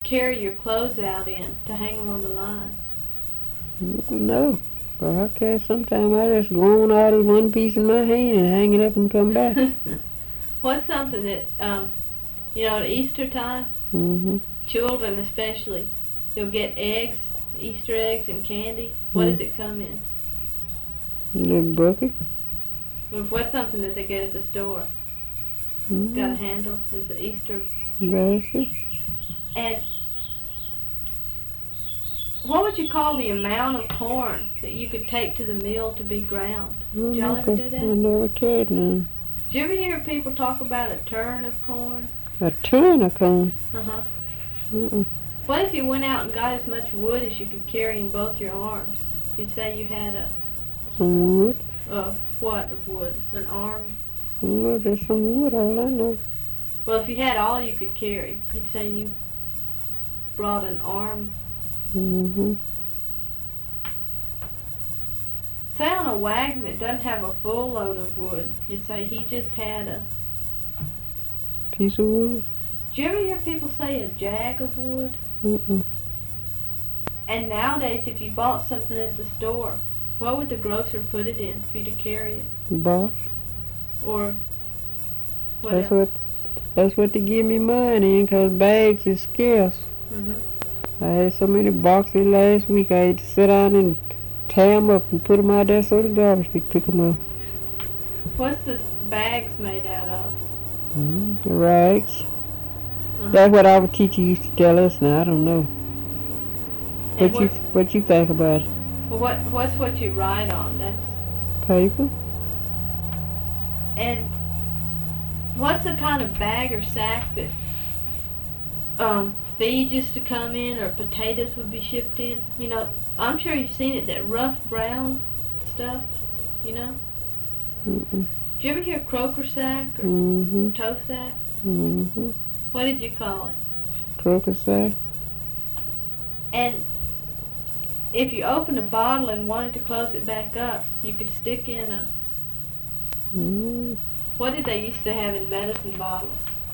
carry your clothes out in to hang them on the line? No. Okay, sometimes I just go on out with one piece in my hand and hang it up and come back. What's something that, at Easter time, Mm-hmm. children especially, you'll get eggs, Easter eggs and candy. What does it come in? Little bucket. What's something that they get at the store? Mm-hmm. Got a handle? Is it Easter? Basket. And what would you call the amount of corn that you could take to the mill to be ground? Did y'all ever do that? I never cared none. Did you ever hear people talk about a turn of corn? A turn of corn? Uh-huh. Mm-mm. What if you went out and got as much wood as you could carry in both your arms? You'd say you had Some wood? What of wood? An arm? No, just some wood, all I know. Well, if you had all you could carry, you'd say you brought an arm. Mm-hmm. Say on a wagon that doesn't have a full load of wood, you'd say he just had a piece of wood. Do you ever hear people say a jag of wood? Mm-mm. And nowadays, if you bought something at the store, what would the grocer put it in for you to carry it? Box. Or what else? That's what they give me mine in, 'cause bags is scarce. Mm-hmm. I had so many boxes last week, I had to sit down and tie them up and put them out there so the garbage could pick them up. What's the bags made out of? The rags. Uh-huh. That's what our teacher used to tell us. Now I don't know. What you think about it? Well, what's what you write on? That's paper. And what's the kind of bag or sack that feed used to come in, or potatoes would be shipped in? You know, I'm sure you've seen it. That rough brown stuff. You know. Mm-mm. Did you ever hear croaker sack or toe sack? Mm-hmm. What did you call it? Croaker sack. And if you opened a bottle and wanted to close it back up, you could stick in a... What did they used to have in medicine bottles?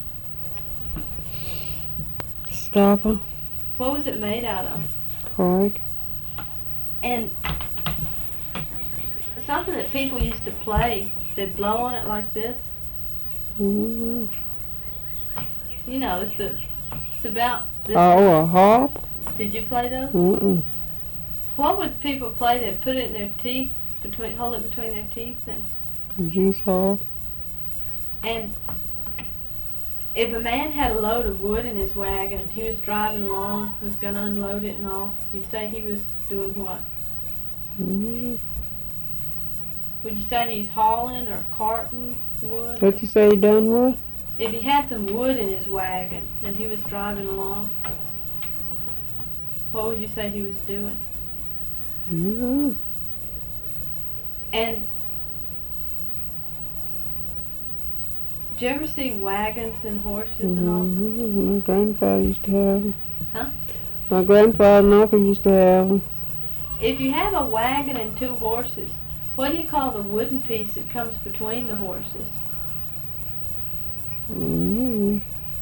Stopper. What was it made out of? Cork. And something that people used to play, they'd blow on it like this. Mm-hmm. You know, it's about this. Oh, a harp? Did you play those? Mm-mm. What would people play? They'd put it in their teeth, hold it between their teeth, and juice harp. And if a man had a load of wood in his wagon and he was driving along, was going to unload it and all, you'd say he was doing what? Mm-hmm. Would you say he's hauling or carting wood? What you say he done what? If he had some wood in his wagon and he was driving along, what would you say he was doing? Mm-hmm. And did you ever see wagons and horses and all? My grandfather used to have them. Huh? My grandfather and uncle used to have them. If you have a wagon and two horses, what do you call the wooden piece that comes between the horses? Mm-hmm.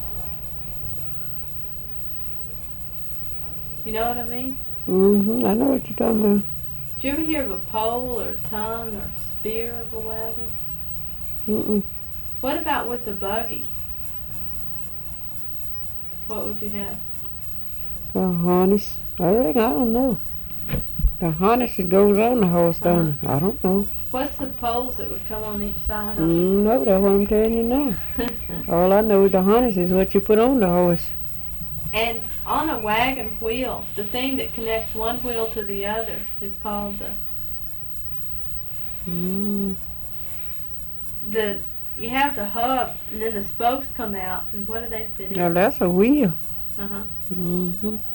You know what I mean? Mm-hmm. I know what you're talking about. Did you ever hear of a pole or tongue or spear of a wagon? Mm-mm. What about with the buggy? What would you have? A harness. I don't know. The harness that goes on the horse, don't it? I don't know. What's the poles that would come on each side of it? No, that's what I'm telling you now. All I know is the harness is what you put on the horse. And on a wagon wheel, the thing that connects one wheel to the other is called you have the hub, and then the spokes come out, and what do they fit in? Now that's a wheel. Uh-huh. Mm-hmm.